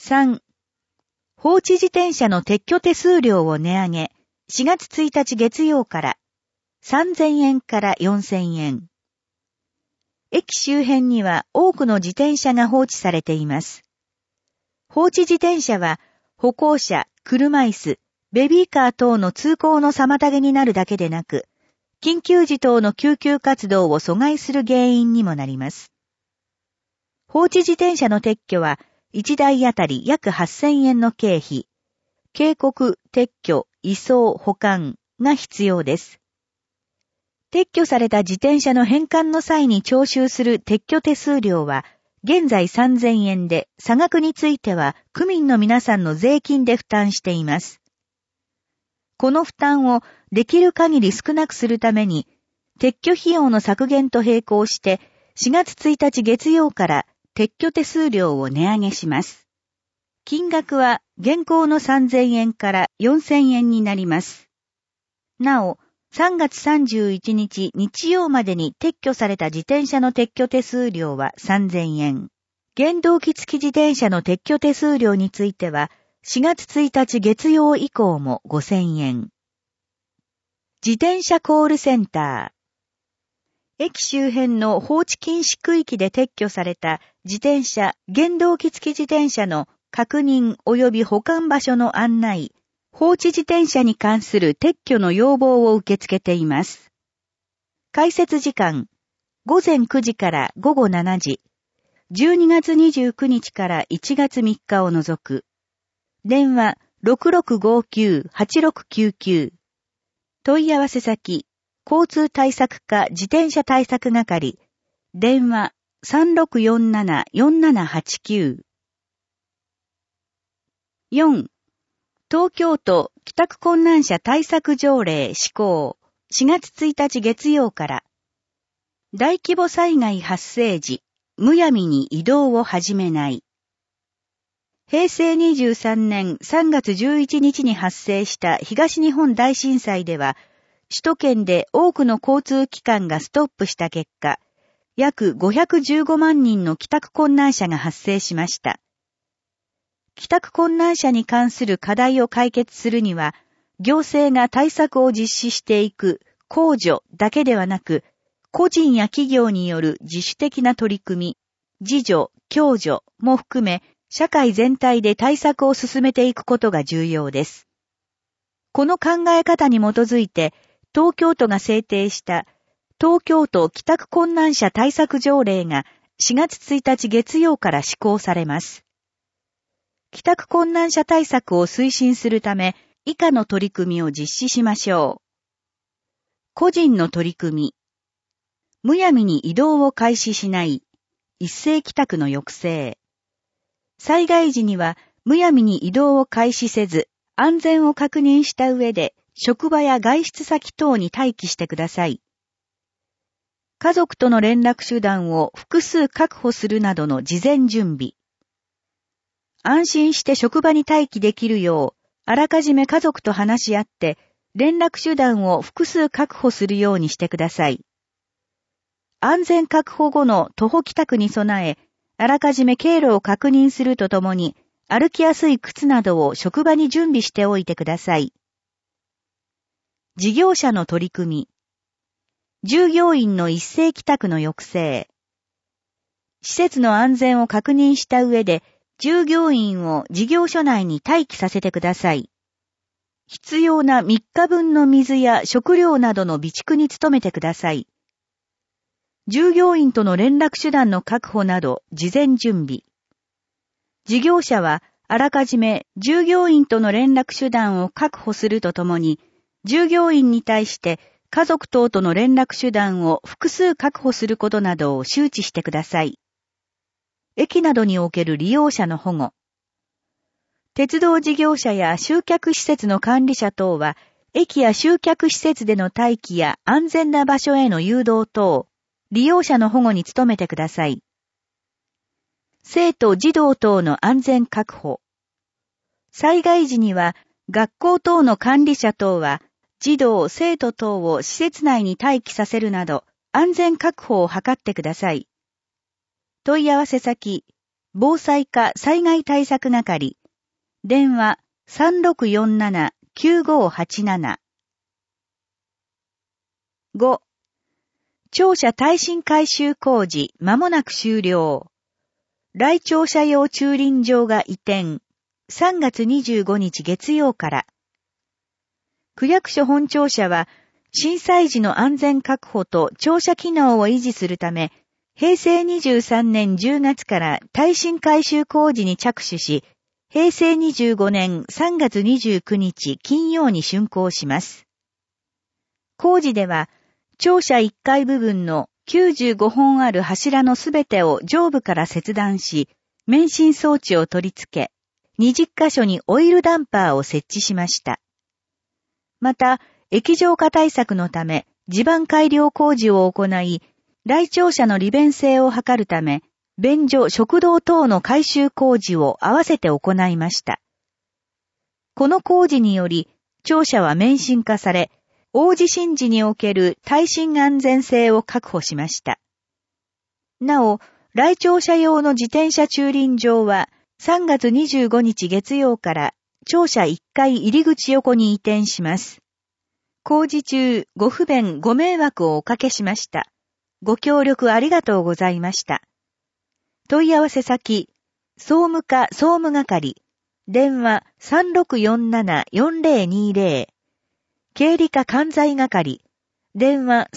3、放置自転車の撤去手数料を値上げ、4月1日月曜から3000円から4000円。駅周辺には多くの自転車が放置されています。放置自転車は歩行者、車椅子、ベビーカー等の通行の妨げになるだけでなく、緊急時等の救急活動を阻害する原因にもなります。放置自転車の撤去は1台あたり約8000円の経費、警告、撤去、移送、保管が必要です。撤去された自転車の返還の際に徴収する撤去手数料は、現在3000円で、差額については区民の皆さんの税金で負担しています。この負担をできる限り少なくするために、撤去費用の削減と並行して、4月1日月曜から撤去手数料を値上げします。金額は現行の3000円から4000円になります。なお、3月31日日曜までに撤去された自転車の撤去手数料は3000円。原動機付き自転車の撤去手数料については、4月1日月曜以降も5000円。自転車コールセンター。駅周辺の放置禁止区域で撤去された自転車、原動機付き自転車の確認及び保管場所の案内、放置自転車に関する撤去の要望を受け付けています。開設時間、午前9時から午後7時、12月29日から1月3日を除く。電話 6659-8699。問い合わせ先、交通対策課自転車対策係。電話 3647-4789。4. 東京都帰宅困難者対策条例施行4月1日月曜から大規模災害発生時、むやみに移動を始めない。平成23年3月11日に発生した東日本大震災では、首都圏で多くの交通機関がストップした結果、約515万人の帰宅困難者が発生しました。帰宅困難者に関する課題を解決するには、行政が対策を実施していく公助だけではなく、個人や企業による自主的な取り組み、自助、共助も含め、社会全体で対策を進めていくことが重要です。この考え方に基づいて、東京都が制定した東京都帰宅困難者対策条例が4月1日月曜から施行されます。帰宅困難者対策を推進するため、以下の取り組みを実施しましょう。個人の取り組み。むやみに移動を開始しない。一斉帰宅の抑制。災害時には、むやみに移動を開始せず、安全を確認した上で、職場や外出先等に待機してください。家族との連絡手段を複数確保するなどの事前準備。安心して職場に待機できるよう、あらかじめ家族と話し合って、連絡手段を複数確保するようにしてください。安全確保後の徒歩帰宅に備え、あらかじめ経路を確認するとともに、歩きやすい靴などを職場に準備しておいてください。事業者の取り組み。従業員の一斉帰宅の抑制。施設の安全を確認した上で、従業員を事業所内に待機させてください。必要な3日分の水や食料などの備蓄に努めてください。従業員との連絡手段の確保など事前準備。事業者はあらかじめ従業員との連絡手段を確保するとともに、従業員に対して家族等との連絡手段を複数確保することなどを周知してください。駅などにおける利用者の保護。鉄道事業者や集客施設の管理者等は、駅や集客施設での待機や安全な場所への誘導等、利用者の保護に努めてください。生徒・児童等の安全確保。災害時には、学校等の管理者等は、児童・生徒等を施設内に待機させるなど、安全確保を図ってください。問い合わせ先、 防災課災害対策係。電話 3647-9587。5. 庁舎耐震改修工事間もなく終了。来庁舎用駐輪場が移転。3月25日月曜から。区役所本庁舎は、震災時の安全確保と庁舎機能を維持するため、平成23年10月から耐震改修工事に着手し、平成25年3月29日金曜に竣工します。工事では、庁舎1階部分の95本ある柱のすべてを上部から切断し、免震装置を取り付け、20カ所にオイルダンパーを設置しました。また、液状化対策のため、地盤改良工事を行い、来庁舎の利便性を図るため、便所、食堂等の改修工事を合わせて行いました。この工事により、庁舎は免震化され、大地震時における耐震安全性を確保しました。なお、来庁舎用の自転車駐輪場は3月25日月曜から庁舎1階入り口横に移転します。工事中、ご不便ご迷惑をおかけしました。ご協力ありがとうございました。問い合わせ先、総務課総務係、電話 3647-4020、経理課管財係、電話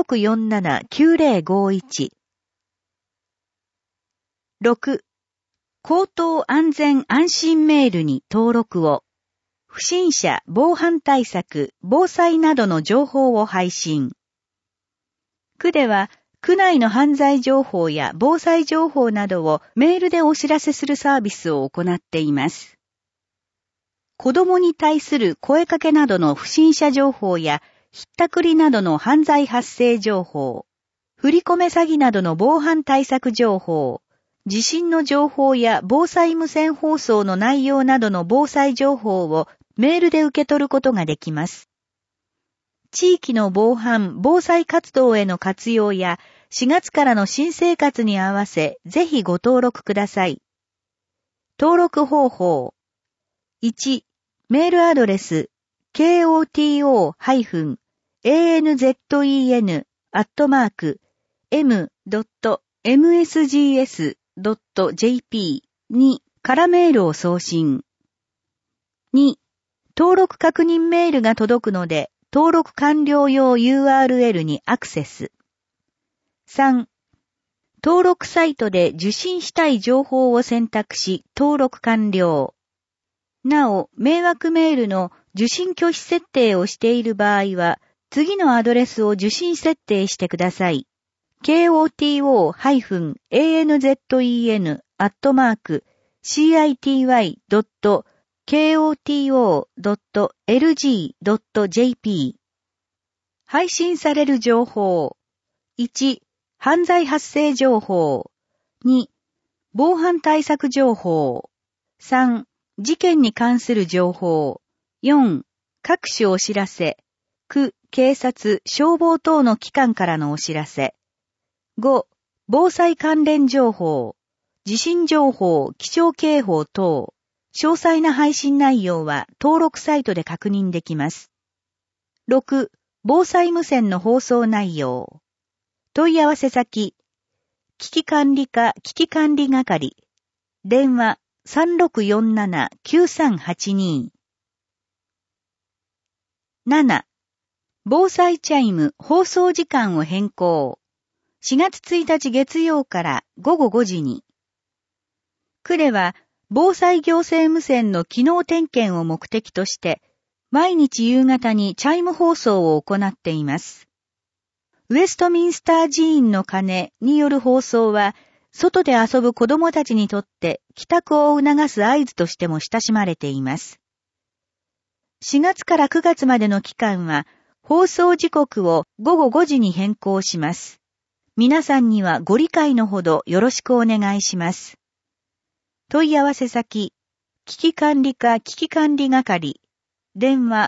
3647-9051。6. 口頭安全安心メールに登録を。不審者、防犯対策、防災などの情報を配信。区では、区内の犯罪情報や防災情報などをメールでお知らせするサービスを行っています。子供に対する声かけなどの不審者情報や、ひったくりなどの犯罪発生情報、振り込め詐欺などの防犯対策情報、地震の情報や防災無線放送の内容などの防災情報をメールで受け取ることができます。地域の防犯・防災活動への活用や4月からの新生活に合わせぜひご登録ください。登録方法。1、メールアドレス、koto-anzen.m.msgs.jp に空メールを送信。2、登録確認メールが届くので、登録完了用 URL にアクセス。3、登録サイトで受信したい情報を選択し、登録完了。なお、迷惑メールの受信拒否設定をしている場合は、次のアドレスを受信設定してください。koto-anzen.city.koto.lg.jp 配信される情報。1、犯罪発生情報。2、防犯対策情報。3、事件に関する情報。4、各種お知らせ。区、警察、消防等の機関からのお知らせ。5、防災関連情報。地震情報、気象警報等。詳細な配信内容は登録サイトで確認できます。6、防災無線の放送内容。問い合わせ先。危機管理課危機管理係。電話 3647-9382。7. 防災チャイム放送時間を変更。4月1日月曜から午後5時に。区では、防災行政無線の機能点検を目的として、毎日夕方にチャイム放送を行っています。ウェストミンスター寺院の鐘による放送は、外で遊ぶ子供たちにとって帰宅を促す合図としても親しまれています。4月から9月までの期間は、放送時刻を午後5時に変更します。皆さんにはご理解のほどよろしくお願いします。問い合わせ先、危機管理課危機管理係、電話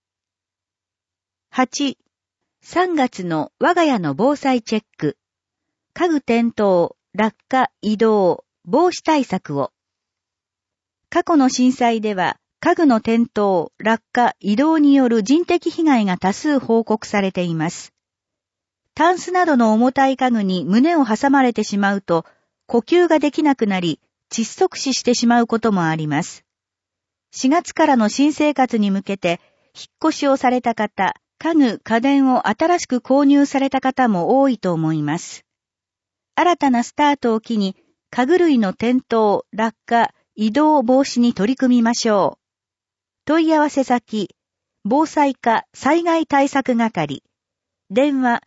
3647-9382。8. 3月の我が家の防災チェック。 家具転倒、落下、移動、防止対策を。過去の震災では、家具の転倒、落下、移動による人的被害が多数報告されています。タンスなどの重たい家具に胸を挟まれてしまうと、呼吸ができなくなり、窒息死してしまうこともあります。4月からの新生活に向けて、引っ越しをされた方、家具、家電を新しく購入された方も多いと思います。新たなスタートを機に、家具類の転倒、落下、移動防止に取り組みましょう。問い合わせ先、防災課災害対策係。電話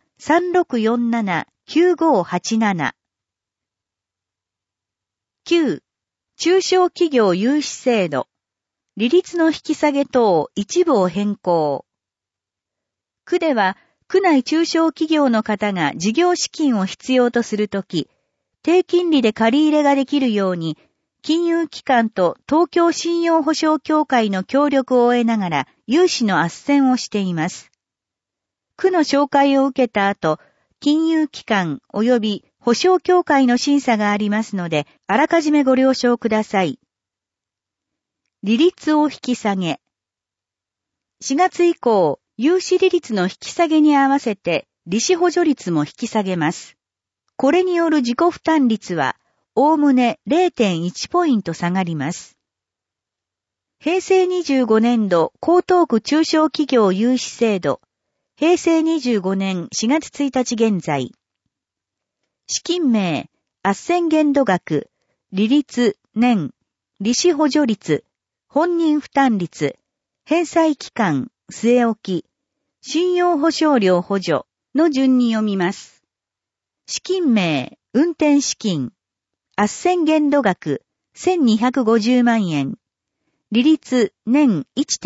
3647-9587。9. 中小企業融資制度。利率の引き下げ等一部を変更。区では、区内中小企業の方が事業資金を必要とするとき、低金利で借り入れができるように、金融機関と東京信用保証協会の協力を得ながら融資の斡旋をしています。区の紹介を受けた後、金融機関及び保証協会の審査がありますので、あらかじめご了承ください。利率を引き下げ。4月以降、融資利率の引き下げに合わせて、利子補助率も引き下げます。これによる自己負担率は、おおむね 0.1 ポイント下がります。平成25年度江東区中小企業融資制度、平成25年4月1日現在。資金名、斡旋限度額、利率、年、利子補助率、本人負担率、返済期間、据え置き、信用保証料補助の順に読みます。資金名、運転資金、斡旋限度額、1250万円。利率、年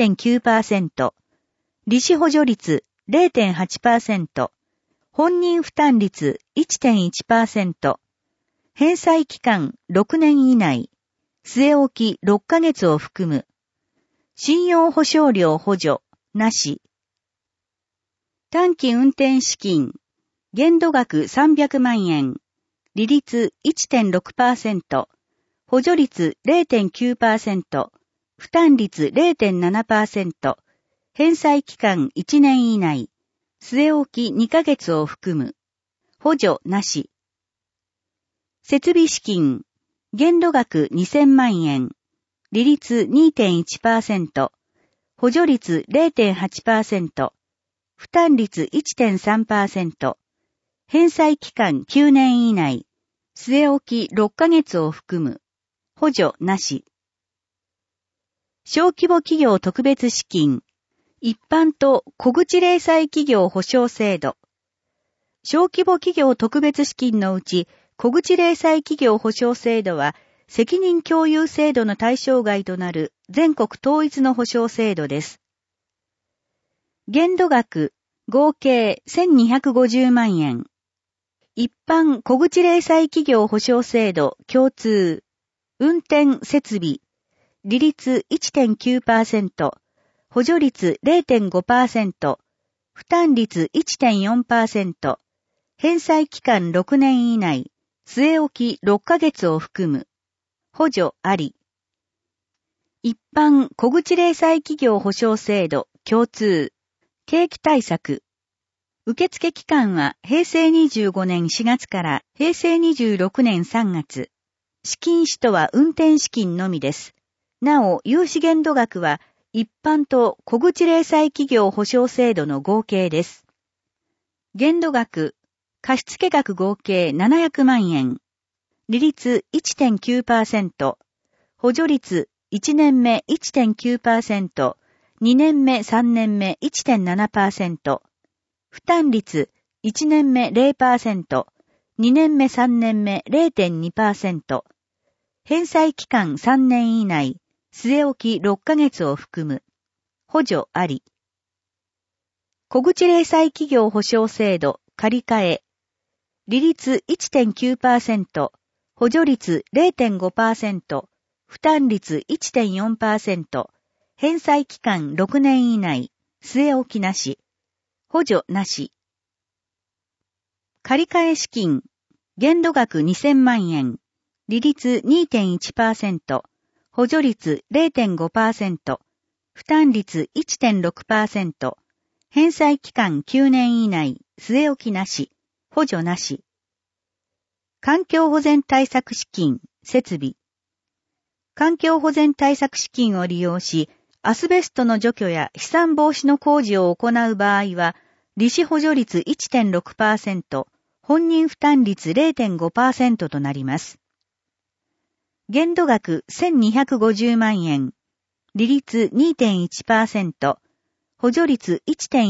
1.9%。利子補助率、0.8%。本人負担率、1.1%。返済期間、6年以内。据え置き、6ヶ月を含む。信用保証料補助、なし。短期運転資金、限度額300万円。利率 1.6%、補助率 0.9%、負担率 0.7%、返済期間1年以内、据え置き2ヶ月を含む、補助なし。設備資金、限度額2000万円、利率 2.1%、補助率 0.8%、負担率 1.3%、返済期間9年以内、据え置き6ヶ月を含む、補助なし。小規模企業特別資金、一般と小口零細企業保証制度。小規模企業特別資金のうち、小口零細企業保証制度は、責任共有制度の対象外となる全国統一の保証制度です。限度額、合計1250万円。一般小口零細企業保証制度共通、運転設備、利率 1.9%、補助率 0.5%、負担率 1.4%、返済期間6年以内、据え置き6ヶ月を含む、補助あり。一般小口零細企業保証制度共通、景気対策。受付期間は平成25年4月から平成26年3月。資金使途は運転資金のみです。なお、融資限度額は一般と小口零細企業保証制度の合計です。限度額、貸付額合計700万円。利率 1.9%。補助率1年目 1.9%。2年目3年目 1.7%。負担率、1年目 0%、2年目3年目 0.2%、返済期間3年以内、据え置き6ヶ月を含む、補助あり。小口零細企業保証制度、借り換え、利率 1.9%、補助率 0.5%、負担率 1.4%、返済期間6年以内、据え置きなし。補助なし。借換資金、 限度額2000万円、利率 2.1%、補助率 0.5%、負担率 1.6%、返済期間9年以内、据え置きなし、補助なし。環境保全対策資金、設備。環境保全対策資金を利用し、アスベストの除去や飛散防止の工事を行う場合は、利子補助率 1.6%、本人負担率 0.5% となります。限度額1250万円、利率 2.1%、補助率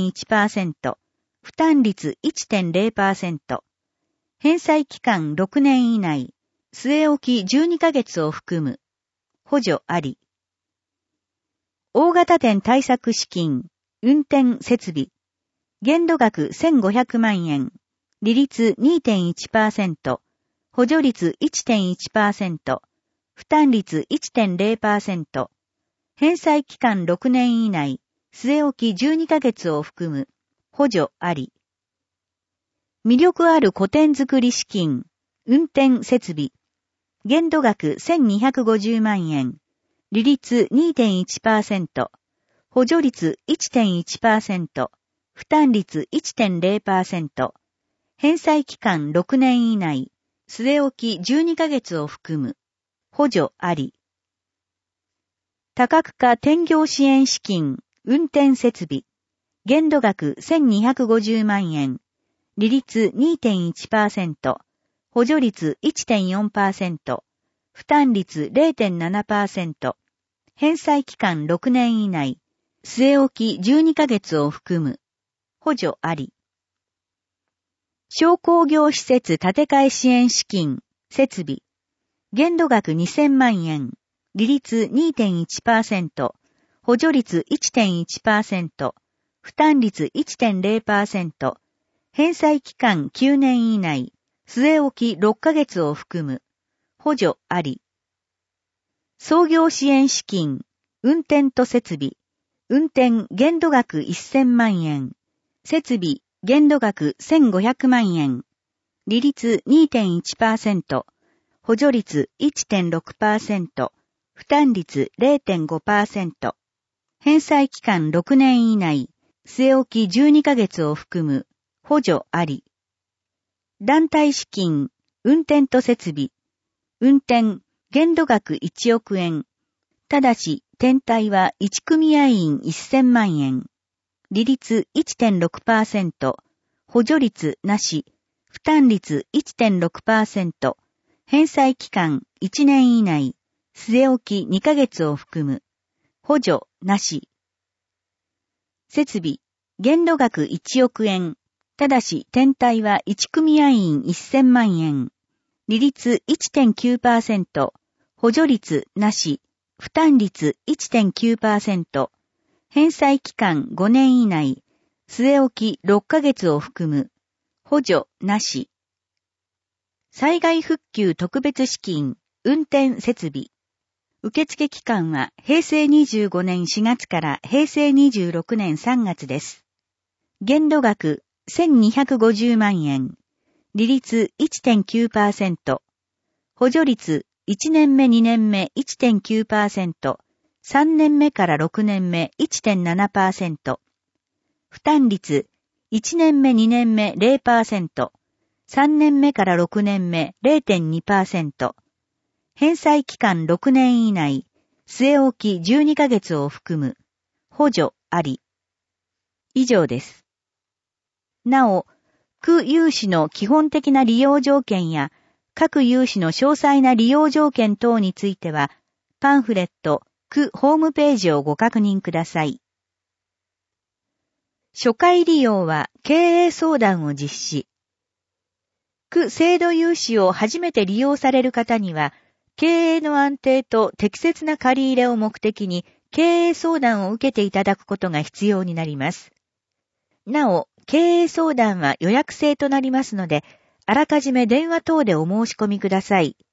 1.1%、負担率 1.0%、返済期間6年以内、据え置き12ヶ月を含む、補助あり。大型店対策資金、運転設備、限度額1500万円、利率 2.1%、補助率 1.1%、負担率 1.0%、返済期間6年以内、据え置き12ヶ月を含む、補助あり。魅力ある古典作り資金、運転設備、限度額1250万円、利率 2.1%、補助率 1.1%、負担率 1.0%、返済期間6年以内、据え置き12ヶ月を含む、補助あり。多角化転業支援資金、運転設備、限度額1250万円、利率 2.1%、補助率 1.4%、負担率 0.7%、返済期間6年以内、据え置き12ヶ月を含む、補助あり。商工業施設建て替え支援資金、設備、限度額2000万円、利率 2.1%、補助率 1.1%、負担率 1.0%、返済期間9年以内、据え置き6ヶ月を含む、補助あり。創業支援資金、運転と設備、運転限度額1000万円、設備限度額1500万円、利率 2.1%、補助率 1.6%、負担率 0.5%、返済期間6年以内、据え置き12ヶ月を含む、補助あり。団体資金、運転と設備、運転限度額1億円、ただし、転退は1組合員1000万円、利率 1.6%、補助率なし、負担率 1.6%、返済期間1年以内、据え置き2ヶ月を含む、補助なし。設備、限度額1億円、ただし転退は1組合員1000万円、利率 1.9%、補助率なし、負担率 1.9%、返済期間5年以内、据え置き6ヶ月を含む、補助なし。災害復旧特別資金、運転設備。受付期間は平成25年4月から平成26年3月です。限度額1250万円、利率 1.9%、補助率1年目2年目 1.9%、3年目から6年目 1.7%、負担率1年目2年目 0%、3年目から6年目 0.2%、返済期間6年以内、据え置き12ヶ月を含む、補助あり。以上です。なお、区有志の基本的な利用条件や、各有志の詳細な利用条件等については、パンフレット、区ホームページをご確認ください。初回利用は経営相談を実施。区制度融資を初めて利用される方には、経営の安定と適切な借り入れを目的に経営相談を受けていただくことが必要になります。なお、経営相談は予約制となりますので、あらかじめ電話等でお申し込みください。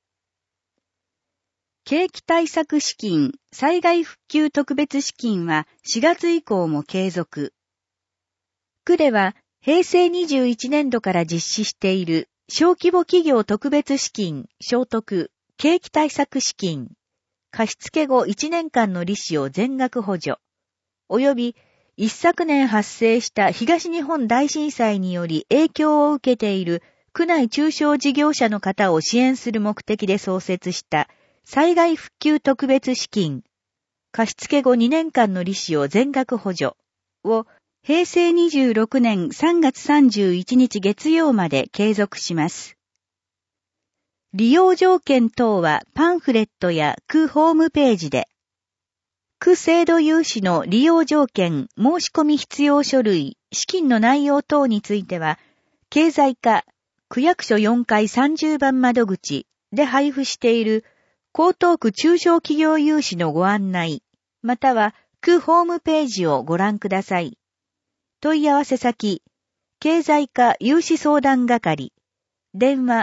景気対策資金、災害復旧特別資金は4月以降も継続。区では平成21年度から実施している小規模企業特別資金、所得、景気対策資金、貸付後1年間の利子を全額補助、及び一昨年発生した東日本大震災により影響を受けている区内中小事業者の方を支援する目的で創設した災害復旧特別資金、貸付後2年間の利子を全額補助を平成26年3月31日月曜まで継続します。利用条件等はパンフレットや区ホームページで、区制度融資の利用条件、申し込み必要書類、資金の内容等については、経済課、区役所4階30番窓口で配布している江東区中小企業融資のご案内、または区ホームページをご覧ください。問い合わせ先、経済課融資相談係、電話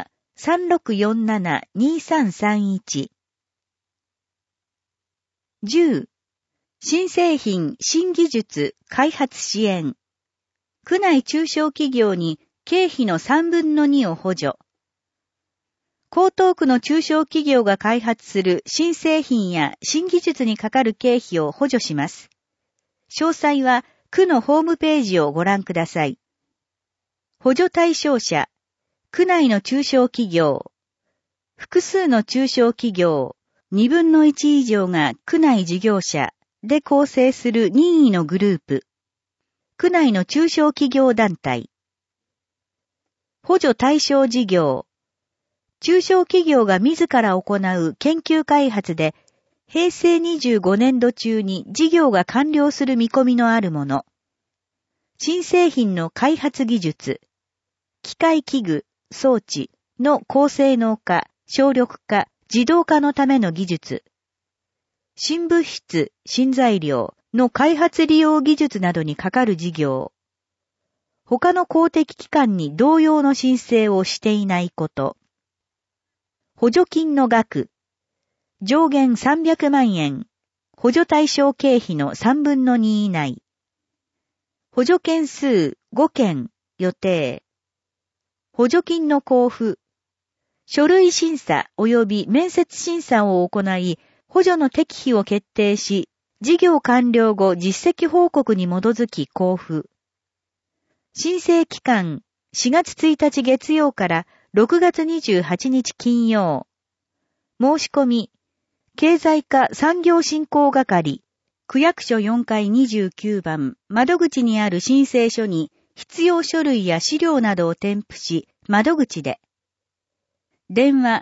3647-2331。10. 新製品、新技術、開発支援。区内中小企業に経費の3分の2を補助。江東区の中小企業が開発する新製品や新技術にかかる経費を補助します。詳細は区のホームページをご覧ください。補助対象者、区内の中小企業、複数の中小企業、2分の1以上が区内事業者で構成する任意のグループ、区内の中小企業団体、補助対象事業、中小企業が自ら行う研究開発で、平成25年度中に事業が完了する見込みのあるもの。新製品の開発技術、機械器具、装置の高性能化、省力化、自動化のための技術。新物質、新材料の開発利用技術などにかかる事業。他の公的機関に同様の申請をしていないこと。補助金の額。上限300万円。補助対象経費の3分の2以内。補助件数5件予定。補助金の交付。書類審査及び面接審査を行い、補助の適否を決定し、事業完了後実績報告に基づき交付。申請期間4月1日月曜から6月28日金曜。申し込み。経済課産業振興係、区役所4階29番、窓口にある申請書に必要書類や資料などを添付し、窓口で。電話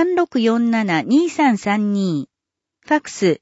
3647-2332、ファクス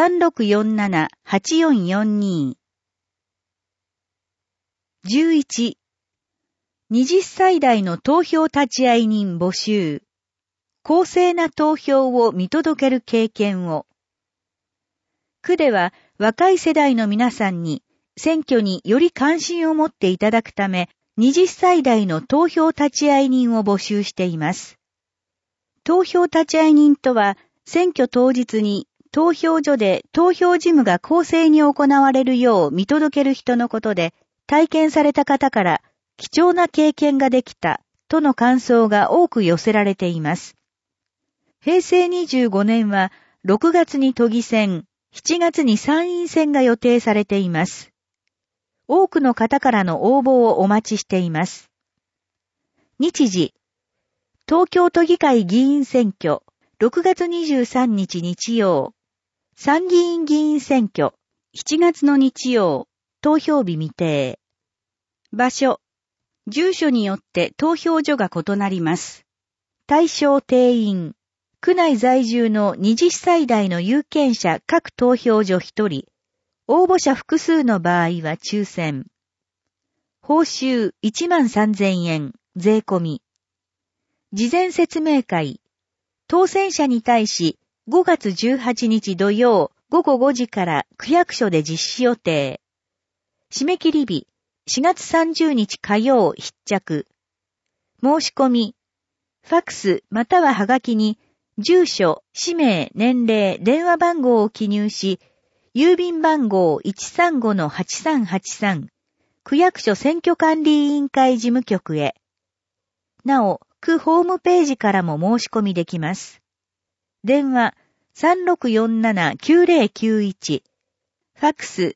3647-8442。11. 20歳代の投票立会人募集。公正な投票を見届ける経験を。区では若い世代の皆さんに選挙により関心を持っていただくため、20歳代の投票立会人を募集しています。投票立会人とは、選挙当日に投票所で投票事務が公正に行われるよう見届ける人のことで、体験された方から貴重な経験ができたとの感想が多く寄せられています。平成25年は6月に都議選、7月に参院選が予定されています。多くの方からの応募をお待ちしています。日時、東京都議会議員選挙、6月23日日曜、参議院議員選挙、7月の日曜、投票日未定。場所、住所によって投票所が異なります。対象定員、区内在住の20歳代の有権者各投票所1人、応募者複数の場合は抽選。報酬13,000円、税込み。事前説明会。当選者に対し、5月18日土曜午後5時から区役所で実施予定。締め切り日、4月30日火曜必着。申し込み。ファクスまたははがきに、住所、氏名、年齢、電話番号を記入し、郵便番号 135-8383、区役所選挙管理委員会事務局へ。なお、 区ホームページからも申し込みできます。電話3647-9091、ファクス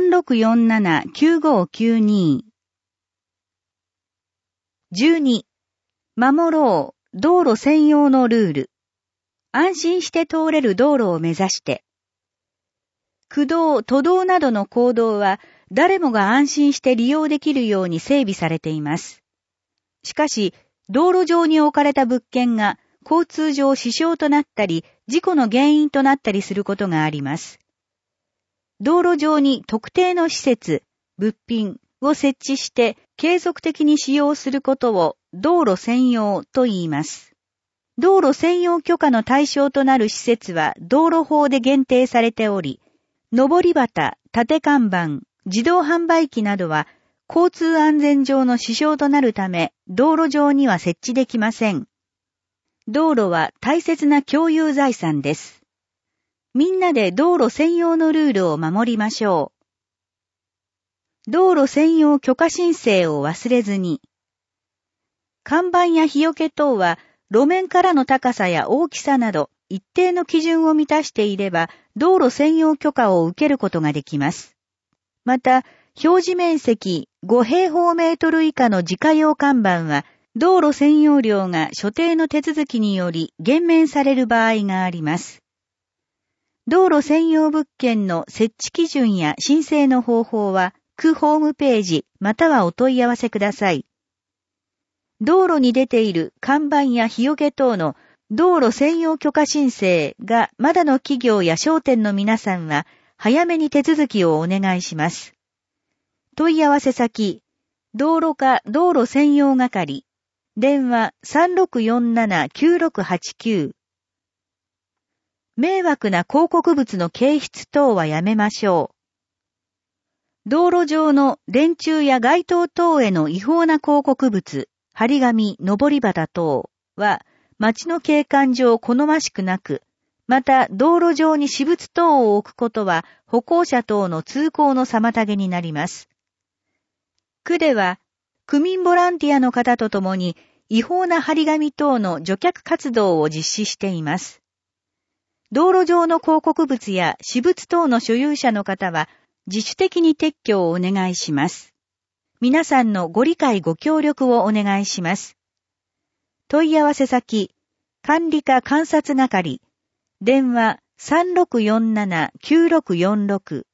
3647-9592。12. 守ろう道路専用のルール。安心して通れる道路を目指して。区道、都道などの公道は誰もが安心して利用できるように整備されています。しかし、道路上に置かれた物件が交通上支障となったり、事故の原因となったりすることがあります。道路上に特定の施設、物品を設置して継続的に使用することを道路専用と言います。道路専用許可の対象となる施設は道路法で限定されており、上り旗、縦看板、自動販売機などは交通安全上の支障となるため、道路上には設置できません。道路は大切な共有財産です。みんなで道路専用のルールを守りましょう。道路専用許可申請を忘れずに。看板や日よけ等は路面からの高さや大きさなど一定の基準を満たしていれば道路専用許可を受けることができます。また、表示面積5平方メートル以下の自家用看板は道路専用料が所定の手続きにより減免される場合があります。道路専用物件の設置基準や申請の方法は区ホームページまたはお問い合わせください。道路に出ている看板や日よけ等の道路専用許可申請がまだの企業や商店の皆さんは早めに手続きをお願いします。問い合わせ先、道路課道路専用係、電話3647-9689。迷惑な広告物の掲出等はやめましょう。道路上の電柱や街灯等への違法な広告物、張り紙、上り旗等は街の景観上好ましくなく、また道路上に私物等を置くことは歩行者等の通行の妨げになります。区では区民ボランティアの方と共に違法な張り紙等の除却活動を実施しています。道路上の広告物や私物等の所有者の方は自主的に撤去をお願いします。皆さんのご理解ご協力をお願いします。問い合わせ先、管理課監察係、電話3647-9646